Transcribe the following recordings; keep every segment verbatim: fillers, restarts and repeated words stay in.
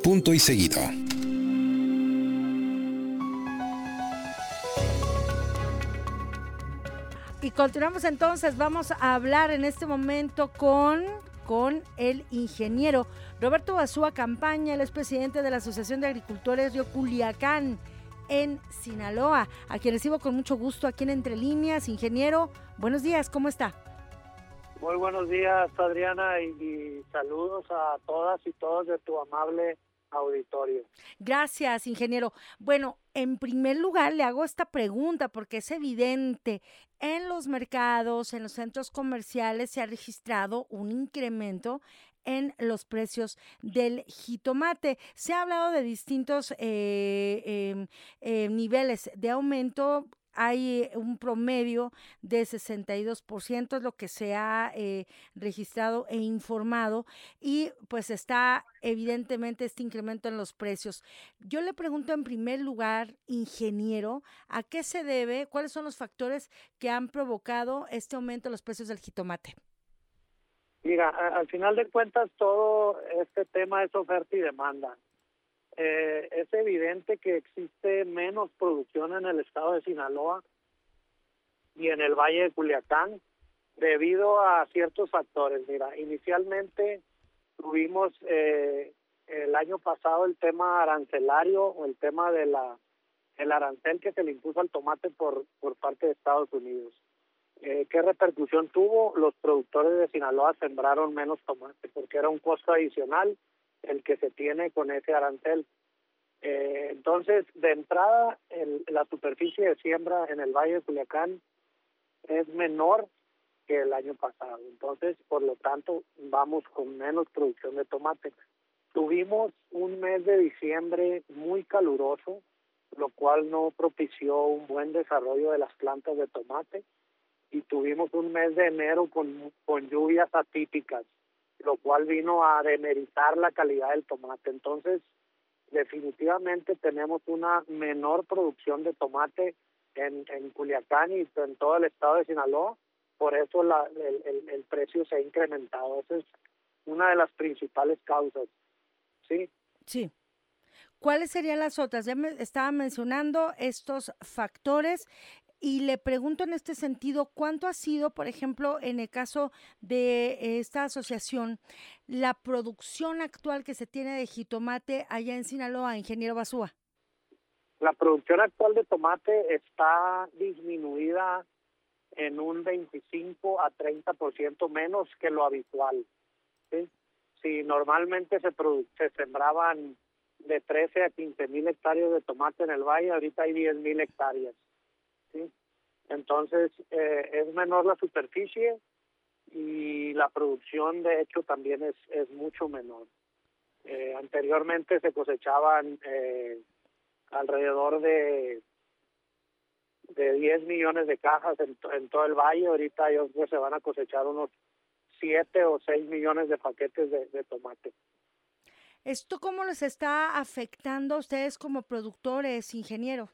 punto y seguido. Y continuamos entonces, vamos a hablar en este momento con, con el ingeniero Roberto Basúa Campaña, él es presidente de la Asociación de Agricultores Río Culiacán en Sinaloa, a quien recibo con mucho gusto aquí en Entre Líneas. Ingeniero, buenos días, ¿cómo está? Muy buenos días, Adriana, y, y saludos a todas y todos de tu amable auditorio. Gracias, ingeniero. Bueno, en primer lugar le hago esta pregunta porque es evidente, en los mercados, en los centros comerciales se ha registrado un incremento en los precios del jitomate. Se ha hablado de distintos eh, eh, eh, niveles de aumento. Hay un promedio de sesenta y dos por ciento, es lo que se ha eh, registrado e informado, y pues está evidentemente este incremento en los precios. Yo le pregunto en primer lugar, ingeniero, ¿a qué se debe? ¿Cuáles son los factores que han provocado este aumento en los precios del jitomate? Mira, a, al final de cuentas todo este tema es oferta y demanda. Eh, es evidente que existe menos producción en el estado de Sinaloa y en el Valle de Culiacán debido a ciertos factores. Mira, inicialmente tuvimos eh, el año pasado el tema arancelario o el tema de la el arancel que se le impuso al tomate por por parte de Estados Unidos. Eh, ¿Qué repercusión tuvo? Los productores de Sinaloa sembraron menos tomate porque era un costo adicional el que se tiene con ese arancel. Eh, entonces, de entrada, el, la superficie de siembra en el Valle de Culiacán es menor que el año pasado. Entonces, por lo tanto, vamos con menos producción de tomate. Tuvimos un mes de diciembre muy caluroso, lo cual no propició un buen desarrollo de las plantas de tomate, y tuvimos un mes de enero con, con lluvias atípicas, lo cual vino a demeritar la calidad del tomate. Entonces, definitivamente tenemos una menor producción de tomate en, en Culiacán y en todo el estado de Sinaloa. Por eso la, el, el, el precio se ha incrementado. Esa es una de las principales causas. ¿Sí? Sí. ¿Cuáles serían las otras? Ya me estaba mencionando estos factores. Y le pregunto en este sentido, ¿cuánto ha sido, por ejemplo, en el caso de esta asociación, la producción actual que se tiene de jitomate allá en Sinaloa, ingeniero Basúa? La producción actual de tomate está disminuida en un veinticinco a treinta por ciento menos que lo habitual. ¿Sí? Si normalmente se, produ- se sembraban de trece a quince mil hectáreas de tomate en el valle, ahorita hay diez mil hectáreas. ¿Sí? Entonces eh, es menor la superficie y la producción de hecho también es, es mucho menor. Eh, anteriormente se cosechaban eh, alrededor de de diez millones de cajas en, en todo el valle. Ahorita ellos pues, se van a cosechar unos siete o seis millones de paquetes de, de tomate. ¿Esto cómo les está afectando a ustedes como productores, ingeniero?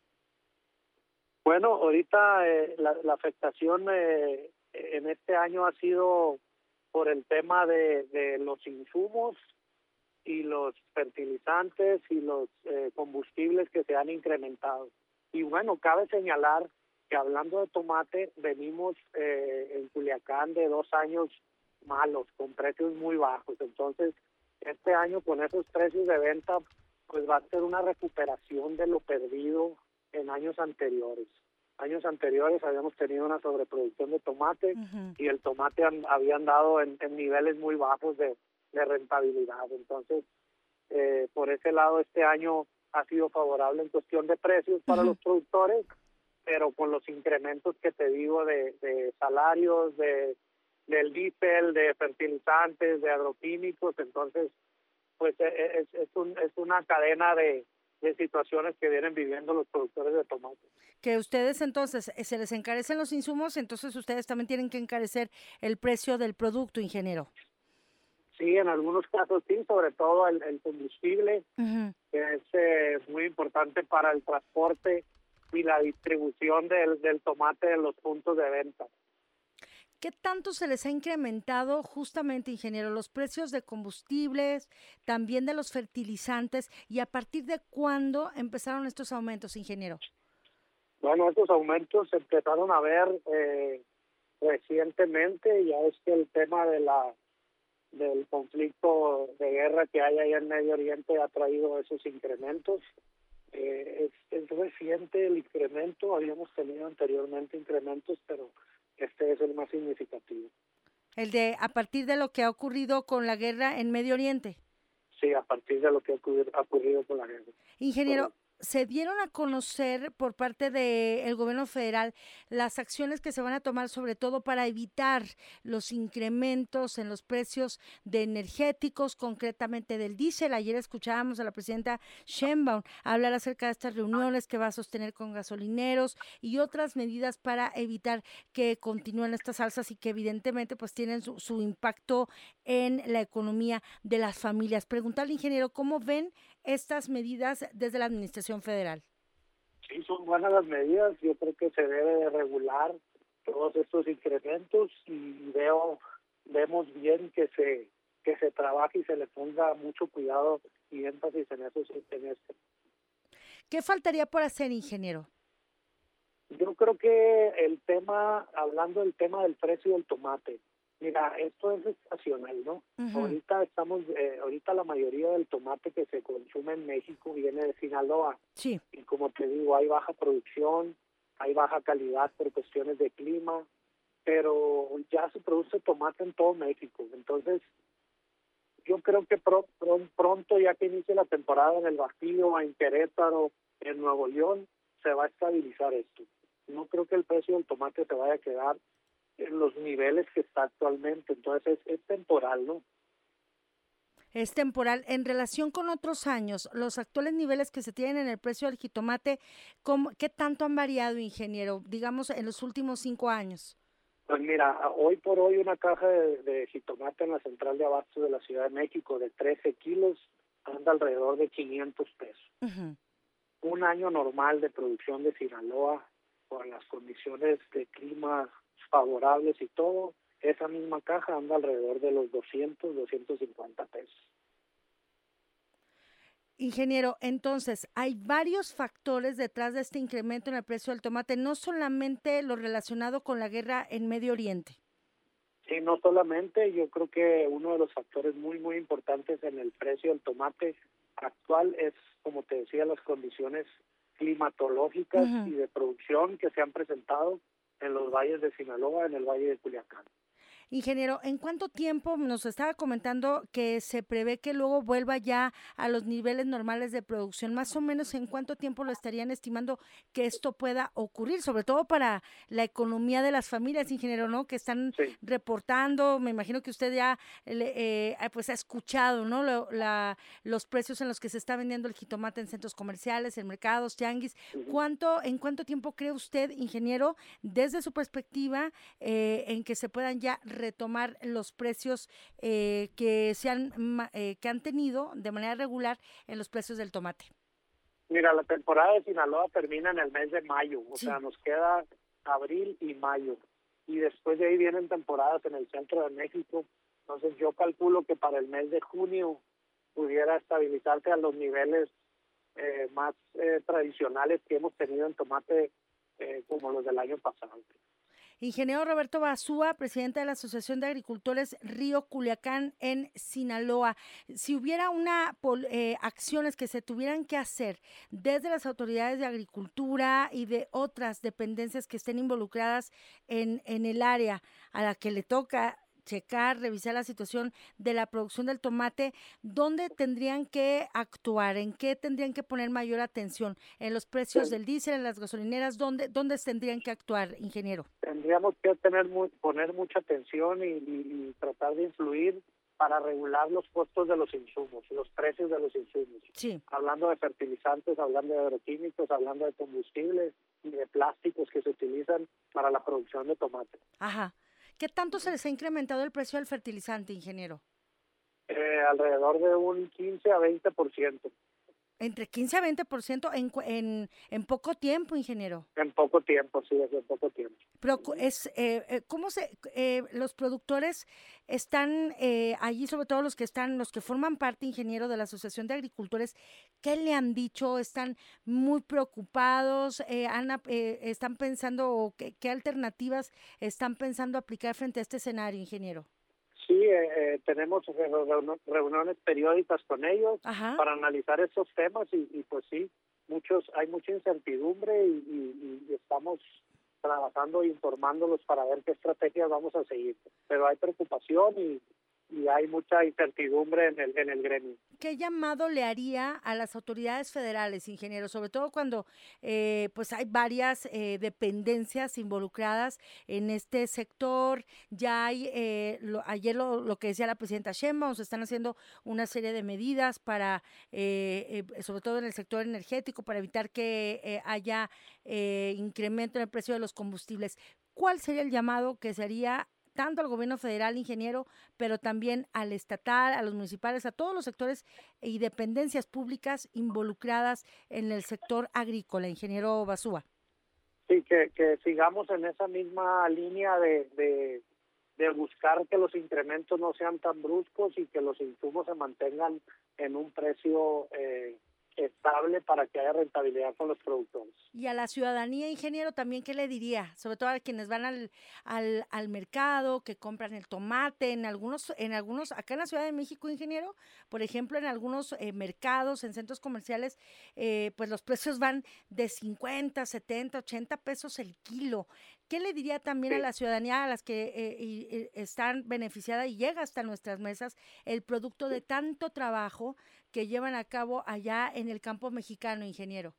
Bueno, ahorita eh, la, la afectación eh, en este año ha sido por el tema de, de los insumos y los fertilizantes y los eh, combustibles que se han incrementado. Y bueno, cabe señalar que hablando de tomate, venimos eh, en Culiacán de dos años malos, con precios muy bajos. Entonces, este año con esos precios de venta, pues va a ser una recuperación de lo perdido en años anteriores. Años anteriores habíamos tenido una sobreproducción de tomate uh-huh. y el tomate an, había andado en, en niveles muy bajos de, de rentabilidad. Entonces, eh, por ese lado, este año ha sido favorable en cuestión de precios para uh-huh. los productores, pero con los incrementos que te digo de, de salarios, de del diésel, de fertilizantes, de agroquímicos, entonces, pues es, es, un, es una cadena de de situaciones que vienen viviendo los productores de tomate. Que ustedes entonces, se les encarecen los insumos, entonces ustedes también tienen que encarecer el precio del producto, ingeniero. Sí, en algunos casos sí, sobre todo el, el combustible, uh-huh. que es eh, muy importante para el transporte y la distribución del, del tomate en los puntos de venta. ¿Qué tanto se les ha incrementado justamente, ingeniero, los precios de combustibles, también de los fertilizantes y a partir de cuándo empezaron estos aumentos, ingeniero? Bueno, estos aumentos se empezaron a ver eh, recientemente. Ya es que el tema de la del conflicto de guerra que hay ahí en Medio Oriente ha traído esos incrementos. Eh, es, es reciente el incremento, habíamos tenido anteriormente incrementos, pero este es el más significativo. El de a partir de lo que ha ocurrido con la guerra en Medio Oriente. Sí, a partir de lo que ha ocurrido, ha ocurrido con la guerra. Ingeniero, Correcto. ¿se dieron a conocer por parte del gobierno federal las acciones que se van a tomar, sobre todo para evitar los incrementos en los precios de energéticos, concretamente del diésel? Ayer escuchábamos a la presidenta Sheinbaum hablar acerca de estas reuniones que va a sostener con gasolineros y otras medidas para evitar que continúen estas alzas y que evidentemente pues tienen su, su impacto en la economía de las familias. Preguntarle, ingeniero, ¿cómo ven estas medidas desde la administración federal? Sí, son buenas las medidas. Yo creo que se debe de regular todos estos incrementos y veo vemos bien que se que se trabaje y se le ponga mucho cuidado y énfasis en eso, en esto. ¿Qué faltaría por hacer, ingeniero? Yo creo que el tema, hablando del tema del precio del tomate, mira, esto es estacional, ¿no? Uh-huh. Ahorita estamos, eh, ahorita la mayoría del tomate que se consume en México viene de Sinaloa. Sí. Y como te digo, hay baja producción, hay baja calidad por cuestiones de clima, pero ya se produce tomate en todo México. Entonces, yo creo que pro, pro, pronto, ya que inicie la temporada en el Bajío, en Querétaro, en Nuevo León, se va a estabilizar esto. No creo que el precio del tomate se vaya a quedar en los niveles que está actualmente, entonces es, es temporal, ¿no? Es temporal. En relación con otros años, los actuales niveles que se tienen en el precio del jitomate, ¿cómo, ¿qué tanto han variado, ingeniero, digamos, en los últimos cinco años? Pues mira, hoy por hoy una caja de, de jitomate en la central de abasto de la Ciudad de México de trece kilos anda alrededor de quinientos pesos. Uh-huh. Un año normal de producción de Sinaloa, con las condiciones de clima favorables y todo, esa misma caja anda alrededor de los doscientos, doscientos cincuenta pesos. Ingeniero, entonces, hay varios factores detrás de este incremento en el precio del tomate, no solamente lo relacionado con la guerra en Medio Oriente. Sí, no solamente, yo creo que uno de los factores muy, muy importantes en el precio del tomate actual es, como te decía, las condiciones climatológicas uh-huh. y de producción que se han presentado en los valles de Sinaloa, en el valle de Culiacán. Ingeniero, ¿en cuánto tiempo nos estaba comentando que se prevé que luego vuelva ya a los niveles normales de producción? Más o menos, ¿en cuánto tiempo lo estarían estimando que esto pueda ocurrir? Sobre todo para la economía de las familias, ingeniero, ¿no? Que están sí. reportando, me imagino que usted ya eh, pues ha escuchado, ¿no? Lo, la, los precios en los que se está vendiendo el jitomate en centros comerciales, en mercados, tianguis. Uh-huh. ¿Cuánto, en cuánto tiempo cree usted, ingeniero, desde su perspectiva, eh, en que se puedan ya retomar los precios eh, que se han eh, que han tenido de manera regular en los precios del tomate? Mira, la temporada de Sinaloa termina en el mes de mayo, o sí. sea, nos queda abril y mayo, y después de ahí vienen temporadas en el centro de México. Entonces yo calculo que para el mes de junio pudiera estabilizarse a los niveles eh, más eh, tradicionales que hemos tenido en tomate eh, como los del año pasado. Ingeniero Roberto Basúa, presidente de la Asociación de Agricultores Río Culiacán en Sinaloa. Si hubiera una eh, acciones que se tuvieran que hacer desde las autoridades de agricultura y de otras dependencias que estén involucradas en, en el área a la que le toca checar, revisar la situación de la producción del tomate, ¿dónde tendrían que actuar? ¿En qué tendrían que poner mayor atención? ¿En los precios del diésel, en las gasolineras? ¿Dónde, dónde tendrían que actuar, ingeniero? Tendríamos que tener muy, poner mucha atención y, y, y tratar de influir para regular los costos de los insumos, los precios de los insumos. Sí. Hablando de fertilizantes, hablando de agroquímicos, hablando de combustibles y de plásticos que se utilizan para la producción de tomate. Ajá. ¿Qué tanto se les ha incrementado el precio del fertilizante, ingeniero? Eh, alrededor de un quince a veinte por ciento. Entre quince a veinte por ciento en, cu- en, en poco tiempo, ingeniero. En poco tiempo, sí, es en poco tiempo. Pero cu- es, eh, eh, ¿cómo se, eh, los productores están eh, allí, sobre todo los que están, los que forman parte, ingeniero, de la Asociación de Agricultores, qué le han dicho? ¿Están muy preocupados? Eh, han ap- eh, ¿están pensando o qué, qué alternativas están pensando aplicar frente a este escenario, ingeniero? Sí, eh, eh, tenemos reunión- reuniones periódicas con ellos Ajá. para analizar estos temas y, y pues sí, muchos hay mucha incertidumbre y, y- y estamos trabajando e informándolos para ver qué estrategias vamos a seguir. Pero hay preocupación y, y hay mucha incertidumbre en el, en el gremio. ¿Qué llamado le haría a las autoridades federales, ingeniero? Sobre todo cuando eh, pues hay varias eh, dependencias involucradas en este sector. Ya hay, eh, lo- ayer lo, lo que decía la presidenta Sheinbaum, se están haciendo una serie de medidas para, eh, eh, sobre todo en el sector energético, para evitar que eh, haya eh, incremento en el precio de los combustibles. ¿Cuál sería el llamado que se haría tanto al gobierno federal, ingeniero, pero también al estatal, a los municipales, a todos los sectores y dependencias públicas involucradas en el sector agrícola, ingeniero Basúa? Sí, que, que sigamos en esa misma línea de, de, de buscar que los incrementos no sean tan bruscos y que los insumos se mantengan en un precio eh, estable para que haya rentabilidad con los productores. Y a la ciudadanía, ingeniero, también, ¿qué le diría? Sobre todo a quienes van al, al, al mercado, que compran el tomate, en algunos, en algunos, acá en la Ciudad de México, ingeniero, por ejemplo, en algunos eh, mercados, en centros comerciales, eh, pues los precios van de cincuenta, setenta, ochenta pesos el kilo. ¿Qué le diría también a Sí. la ciudadanía, a las que eh, y- y están beneficiadas y llega hasta nuestras mesas el producto de tanto trabajo que llevan a cabo allá en el campo mexicano, ingeniero?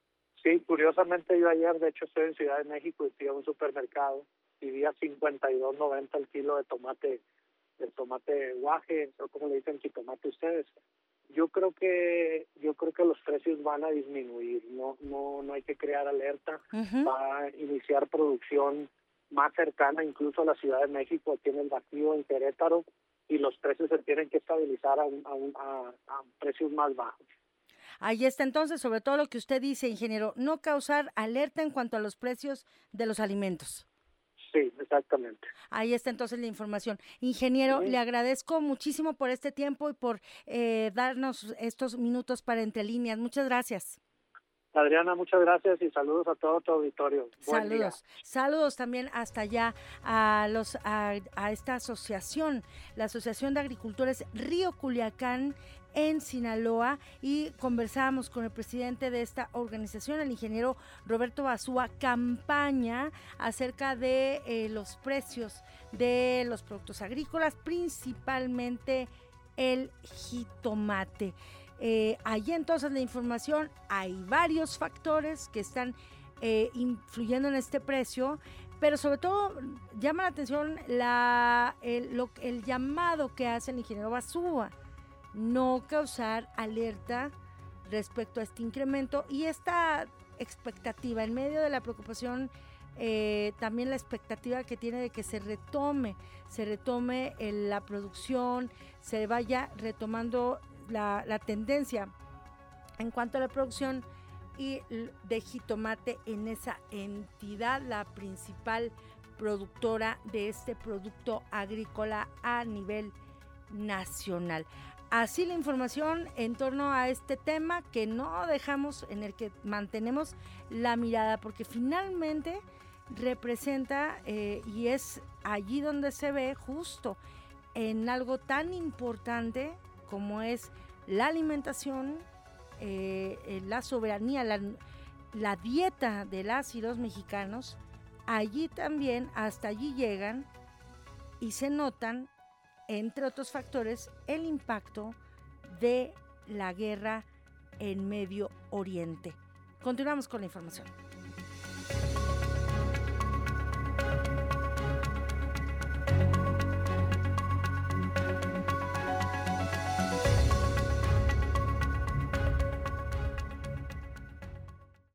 Sí, curiosamente yo ayer, de hecho, estoy en Ciudad de México y fui a un supermercado y vi a cincuenta y dos noventa el kilo de tomate, del tomate guaje, o como le dicen jitomate ustedes. Yo creo que yo creo que los precios van a disminuir, no no no hay que crear alerta, Ujú. va a iniciar producción más cercana incluso a la Ciudad de México, aquí en el Bajío, en Querétaro, y los precios se tienen que estabilizar a, un, a, un, a, a precios más bajos. Ahí está entonces, sobre todo lo que usted dice, ingeniero, no causar alerta en cuanto a los precios de los alimentos. Sí, exactamente. Ahí está entonces la información. Ingeniero, Ujú. le agradezco muchísimo por este tiempo y por eh, darnos estos minutos para Entre Líneas. Muchas gracias. Adriana, muchas gracias y saludos a todo tu auditorio. Buen día. Saludos, saludos también hasta allá a los a, a esta asociación, la Asociación de Agricultores Río Culiacán en Sinaloa, y conversamos con el presidente de esta organización, el ingeniero Roberto Basúa Campaña, acerca de eh, los precios de los productos agrícolas, principalmente el jitomate. Eh, allí entonces la información, hay varios factores que están eh, influyendo en este precio, pero sobre todo llama la atención la, el, lo, el llamado que hace el ingeniero Basúa, no causar alerta respecto a este incremento y esta expectativa, en medio de la preocupación, eh, también la expectativa que tiene de que se retome, se retome el, la producción, se vaya retomando la, la tendencia en cuanto a la producción y de jitomate en esa entidad, la principal productora de este producto agrícola a nivel nacional. Así la información en torno a este tema que no dejamos, en el que mantenemos la mirada, porque finalmente representa eh, y es allí donde se ve justo en algo tan importante como es la alimentación, eh, la soberanía, la, la dieta de las y los mexicanos. Allí también, hasta allí llegan y se notan, entre otros factores, el impacto de la guerra en Medio Oriente. Continuamos con la información.